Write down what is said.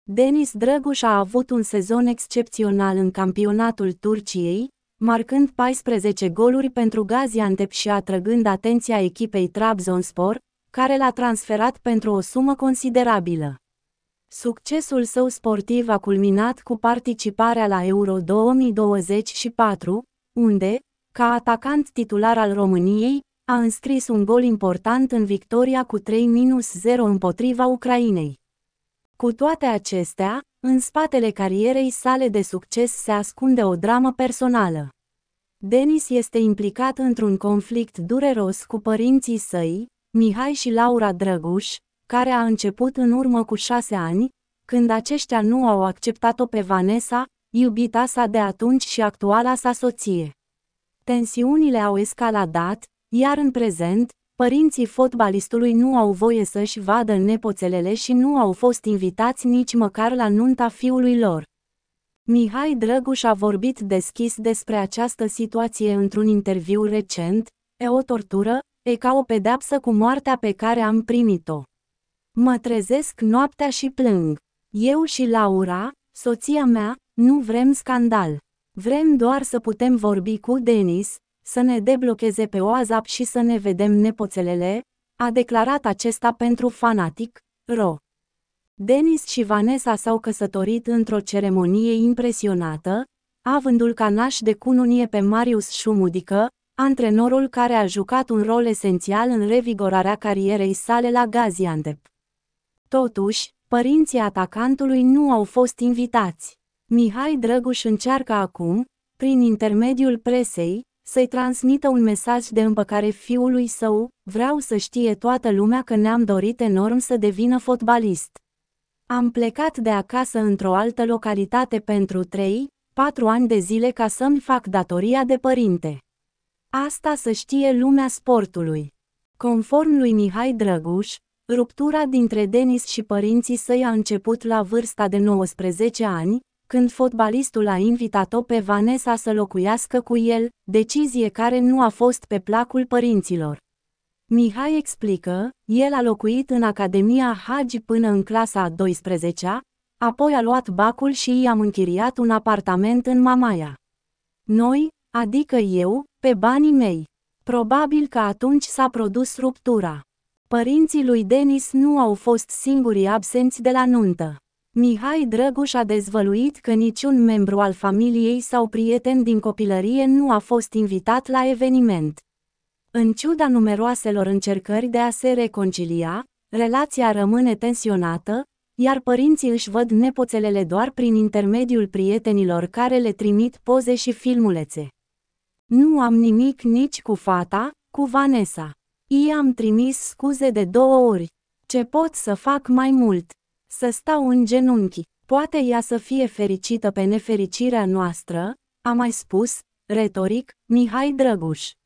Deniz Drăguș a avut un sezon excepțional în campionatul Turciei, marcând 14 goluri pentru Gaziantep și atrăgând atenția echipei Trabzonspor, care l-a transferat pentru o sumă considerabilă. Succesul său sportiv a culminat cu participarea la Euro 2024, unde, ca atacant titular al României, a înscris un gol important în victoria cu 3-0 împotriva Ucrainei. Cu toate acestea, în spatele carierei sale de succes se ascunde o dramă personală. Deniz este implicat într-un conflict dureros cu părinții săi, Mihai și Laura Drăguș, care a început în urmă cu 6 ani, când aceștia nu au acceptat-o pe Vanessa, iubita sa de atunci și actuala sa soție. Tensiunile au escaladat, iar în prezent, părinții fotbalistului nu au voie să-și vadă nepoțelele și nu au fost invitați nici măcar la nunta fiului lor. Mihai Drăguș a vorbit deschis despre această situație într-un interviu recent: "E o tortură, e ca o pedeapsă cu moartea pe care am primit-o. Mă trezesc noaptea și plâng. Eu și Laura, soția mea, nu vrem scandal. Vrem doar să putem vorbi cu Deniz, să ne deblocheze pe WhatsApp și să ne vedem nepoțelele", a declarat acesta pentru Fanatic.ro. Deniz și Vanessa s-au căsătorit într-o ceremonie impresionată, avându-l ca naș de cununie pe Marius Șumudică, antrenorul care a jucat un rol esențial în revigorarea carierei sale la Gaziantep. Totuși, părinții atacantului nu au fost invitați. Mihai Drăguș încearcă acum, prin intermediul presei, să-i transmită un mesaj de împăcare fiului său: "Vreau să știe toată lumea că ne-am dorit enorm să devină fotbalist. Am plecat de acasă într-o altă localitate pentru 3-4 ani de zile ca să-mi fac datoria de părinte. Asta să știe lumea sportului." Conform lui Mihai Drăguș, ruptura dintre Deniz și părinții săi a început la vârsta de 19 ani, când fotbalistul a invitat-o pe Vanessa să locuiască cu el, decizie care nu a fost pe placul părinților. Mihai explică: "El a locuit în Academia Hagi până în clasa a 12-a, apoi a luat bacul și i-am închiriat un apartament în Mamaia. Noi, adică eu, pe banii mei. Probabil că atunci s-a produs ruptura. Părinții lui Deniz nu au fost singurii absenți de la nuntă." Mihai Drăguș a dezvăluit că niciun membru al familiei sau prieten din copilărie nu a fost invitat la eveniment. În ciuda numeroaselor încercări de a se reconcilia, relația rămâne tensionată, iar părinții își văd nepoțelele doar prin intermediul prietenilor care le trimit poze și filmulețe. "Nu am nimic nici cu fata, cu Vanessa. I-am trimis scuze de 2 ori. Ce pot să fac mai mult? Să stau în genunchi. Poate ea să fie fericită pe nefericirea noastră", a mai spus, retoric, Mihai Drăguș.